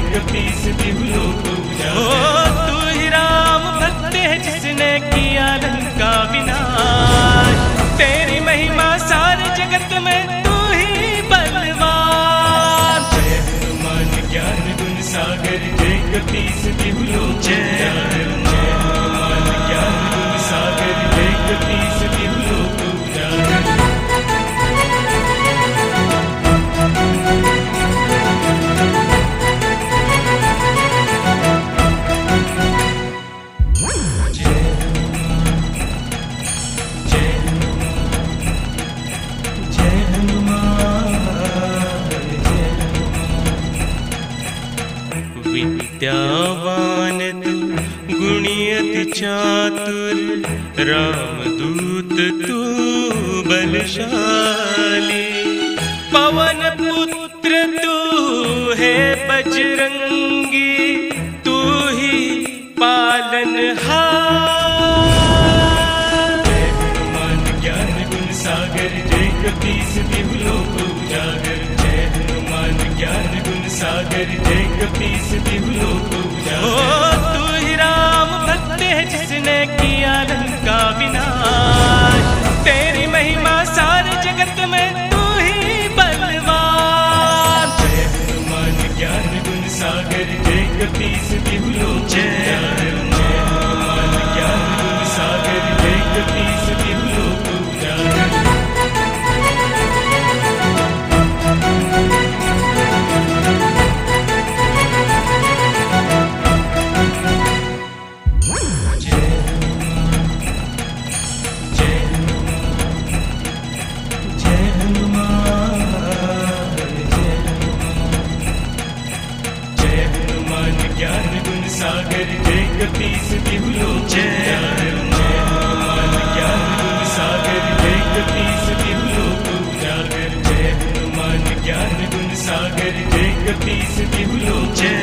कपीस दिहुलो को उजागर। तू ही राम भक्त है जिसने किया लंका विनाश, तेरी महिमा सारे जगत में तू ही बलवान। जय हनुमान ज्ञान गुण सागर जय कपीस दिहुलो को उजागर। जय हनुमान ज्ञान गुण सागर जय कपीस दिहुलो को उजागर। विद्यावान तू गुणी अति चातुर, रामदूत तू बलशाली। पवन पुत्र तू है बजरंगी, तू ही पालनहार। जय हनुमान ज्ञान गुण सागर जय कपीस दिहुलो को उजागर। जय हनुमान ज्ञान गुण सागर जय कपीस दिहुलो को उजागर। तू ही राम भक्त है जिसने किया लंका विनाश, तेरी महिमा सारे जगत में तू ही बलवान। जय हनुमान ज्ञान गुण सागर जय कपीस दिहुलो को उजागर। जय हनुमान ज्ञान गुण सागर जय कपीस दिहुलो को उजागर। ज्ञान गुण सागर जय कपीस दिहुलो को उजागर। जय हनुमान ज्ञान गुण सागर जय कपीस दिहुलो को उजागर। जय हनुमान ज्ञान गुण सागर जय कपीस दिहुलो को उजागर।